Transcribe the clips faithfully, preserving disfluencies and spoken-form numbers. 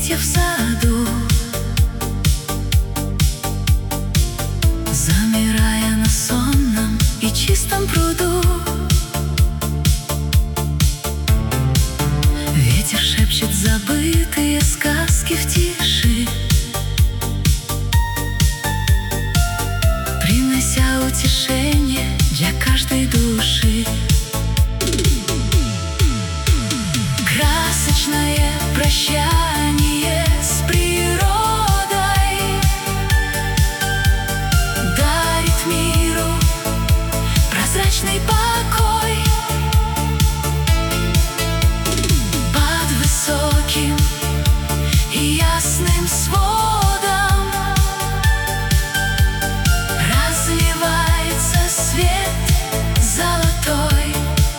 листья в саду, замирая на сонном и чистом пруду. Ветер шепчет забытые сказки в тиши, принося утешение для каждой души. Красочное прощание с природой дарит миру прозрачный покой. Под высоким и ясным сводом разливается свет золотой.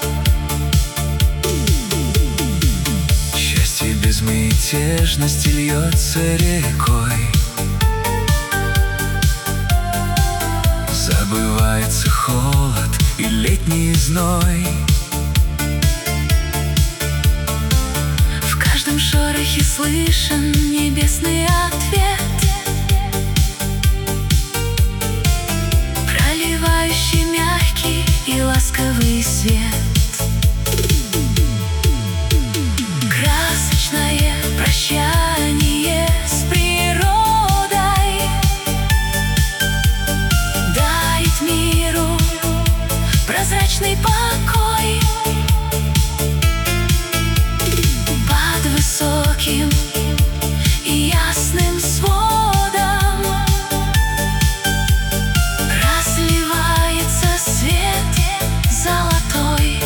Счастье безмятежности льется рекой, забывается холод и летний зной. В каждом шорохе слышен небесный ответ, проливающий мягкий и ласковый свет. Красочное прощание с природой дарит миру прозрачный покой. Под высоким и ясным сводом разливается свет золотой.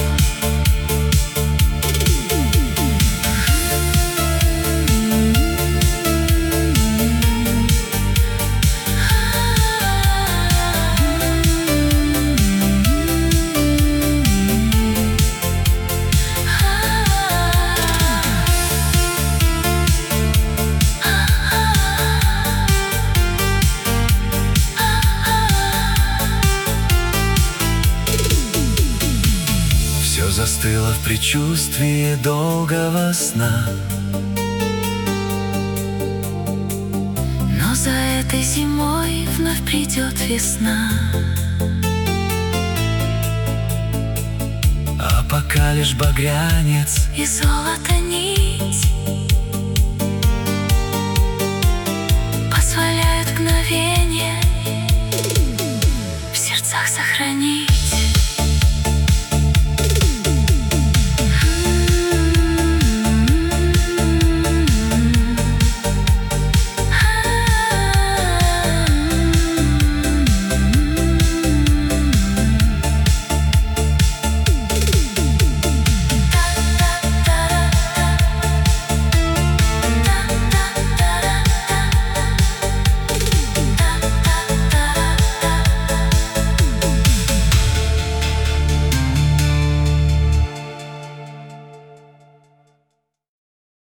Все застыло в предчувствии долгого сна, но за этой зимой вновь придет весна. А пока лишь багрянец и золото нить